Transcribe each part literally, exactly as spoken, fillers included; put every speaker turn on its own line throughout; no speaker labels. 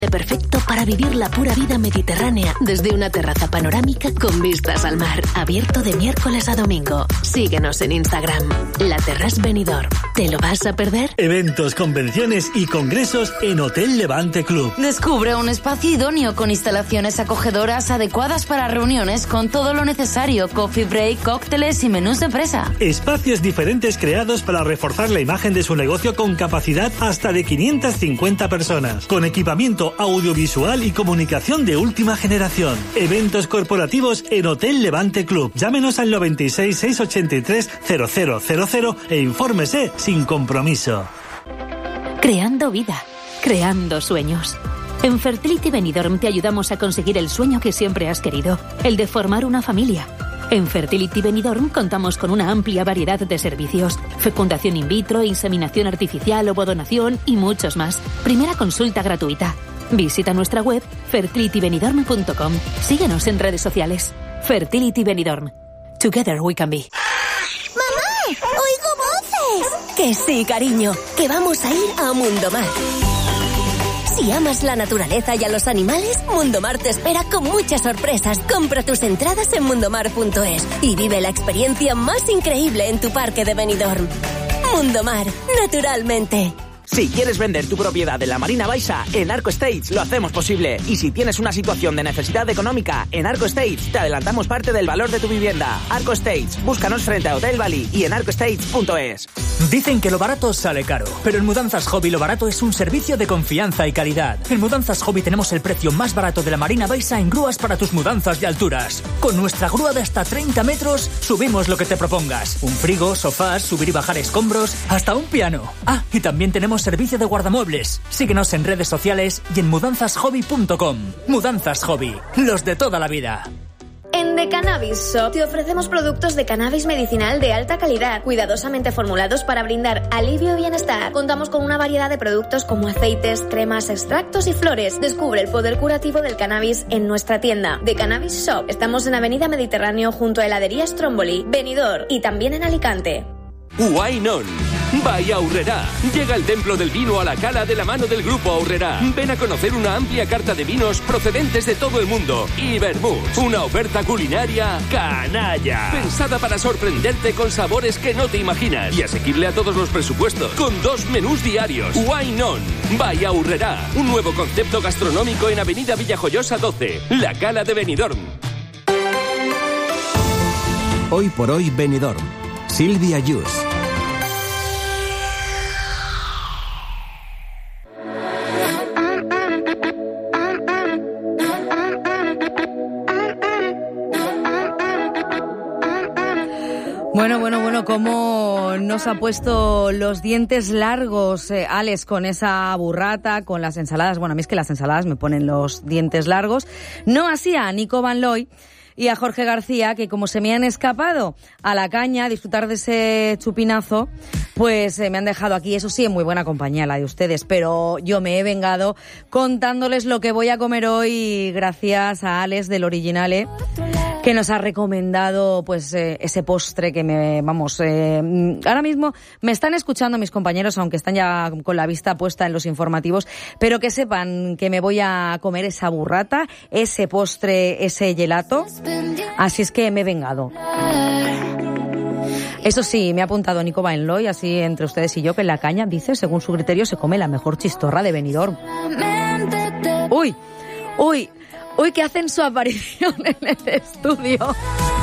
Perfecto para vivir la pura vida mediterránea desde una terraza panorámica con vistas al mar, abierto de miércoles a domingo. Síguenos en Instagram, La Terrasse Benidorm. ¿Te lo vas a perder?
Eventos, convenciones y congresos en Hotel Levante Club.
Descubre un espacio idóneo con instalaciones acogedoras adecuadas para reuniones con todo lo necesario, coffee break, cócteles y menús de empresa.
Espacios diferentes creados para reforzar la imagen de su negocio con capacidad hasta de quinientas cincuenta personas, con equipamiento audiovisual y comunicación de última generación. Eventos corporativos en Hotel Levante Club. Llámenos al noventa y seis, seiscientos ochenta y tres, cero cero cero cero e infórmese sin compromiso.
Creando vida, creando sueños. En Fertility Benidorm te ayudamos a conseguir el sueño que siempre has querido, el de formar una familia. En Fertility Benidorm contamos con una amplia variedad de servicios: fecundación in vitro, inseminación artificial, ovodonación y muchos más. Primera consulta gratuita. Visita nuestra web fertility benidorm punto com. Síguenos en redes sociales. Fertility Benidorm. Together we can be.
¡Mamá! ¡Oigo voces!
Que sí, cariño, que vamos a ir a Mundomar. Si amas la naturaleza y a los animales, Mundomar te espera con muchas sorpresas. Compra tus entradas en mundomar punto es y vive la experiencia más increíble en tu parque de Benidorm. Mundomar, naturalmente.
Si quieres vender tu propiedad en la Marina Baixa, en Arco Estates lo hacemos posible. Y si tienes una situación de necesidad económica, en Arco Estates te adelantamos parte del valor de tu vivienda. Arco Estates, búscanos frente a Hotel Bali y en arco estates punto es.
Dicen que lo barato sale caro, pero en Mudanzas Hobby lo barato es un servicio de confianza y calidad. En Mudanzas Hobby tenemos el precio más barato de la Marina Baixa en grúas para tus mudanzas de alturas. Con nuestra grúa de hasta treinta metros, subimos lo que te propongas. Un frigo, sofás, subir y bajar escombros, hasta un piano. Ah, y también tenemos servicio de guardamuebles. Síguenos en redes sociales y en mudanzas hobby punto com. Mudanzas Hobby, los de toda la vida.
En The Cannabis Shop te ofrecemos productos de cannabis medicinal de alta calidad, cuidadosamente formulados para brindar alivio y bienestar. Contamos con una variedad de productos como aceites, cremas, extractos y flores. Descubre el poder curativo del cannabis en nuestra tienda, The Cannabis Shop. Estamos en Avenida Mediterráneo junto a Heladería Stromboli, Benidorm y también en Alicante.
Wine On. By Aurrerá. Llega el templo del vino a la Cala de la mano del Grupo Aurrerá. Ven a conocer una amplia carta de vinos procedentes de todo el mundo. Y vermouths. Una oferta culinaria canalla. Pensada para sorprenderte con sabores que no te imaginas. Y asequible a todos los presupuestos. Con dos menús diarios. Wine On. By Aurrerá. Un nuevo concepto gastronómico en Avenida Villajoyosa doce. La Cala de Benidorm.
Hoy por hoy Benidorm. Silvia Yus.
Bueno, bueno, bueno, cómo nos ha puesto los dientes largos, eh, Alex, con esa burrata, con las ensaladas. Bueno, a mí es que las ensaladas me ponen los dientes largos. No así a Nico Van Looy y a Jorge García, que como se me han escapado a la caña a disfrutar de ese chupinazo, pues eh, me han dejado aquí, eso sí, en muy buena compañía la de ustedes, pero yo me he vengado contándoles lo que voy a comer hoy gracias a Alex del Originale, que nos ha recomendado pues eh, ese postre que me, vamos, eh, ahora mismo me están escuchando mis compañeros, aunque están ya con la vista puesta en los informativos, pero que sepan que me voy a comer esa burrata, ese postre, ese gelato, así es que me he vengado. Eso sí, me ha apuntado Nico Van Looy, así entre ustedes y yo, que en la caña, dice, según su criterio, se come la mejor chistorra de Benidorm. Uy, uy, uy, que hacen su aparición en el estudio.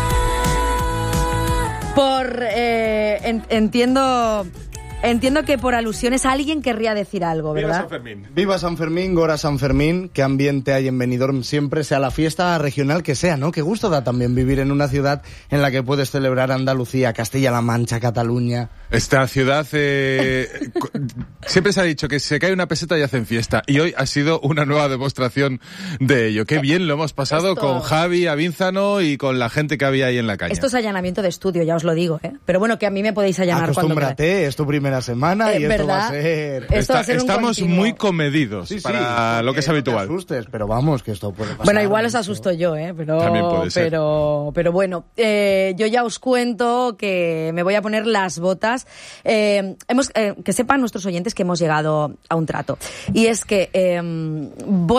Por, eh, en, entiendo... Entiendo que por alusiones alguien querría decir algo, ¿verdad?
Viva San Fermín. Viva San Fermín, Gora San Fermín. Qué ambiente hay en Benidorm siempre, sea la fiesta regional que sea, ¿no? Qué gusto da también vivir en una ciudad en la que puedes celebrar Andalucía, Castilla-La Mancha, Cataluña.
Esta ciudad, eh, siempre se ha dicho que se cae una peseta y hacen fiesta. Y hoy ha sido una nueva demostración de ello. Qué bien lo hemos pasado Esto... con Javi, Avínzano y con la gente que había ahí en la calle.
Esto es allanamiento de estudio, ya os lo digo, ¿eh? Pero bueno, que a mí me podéis allanar cuando queráis.
Acostúmbrate, es tu primer primera semana
Es
y esto
verdad.
va a ser...
Esto
Está-
va a ser un
estamos
continuo.
muy comedidos
Sí, sí,
para lo que es
no te
habitual.
asustes, pero vamos, que esto puede pasar.
Bueno, igual os
mucho.
asusto yo, ¿eh? Pero,
También puede ser.
pero, pero bueno, eh, yo ya os cuento que me voy a poner las botas. Eh, hemos, eh, que sepan nuestros oyentes que hemos llegado a un trato. Y es que eh, voy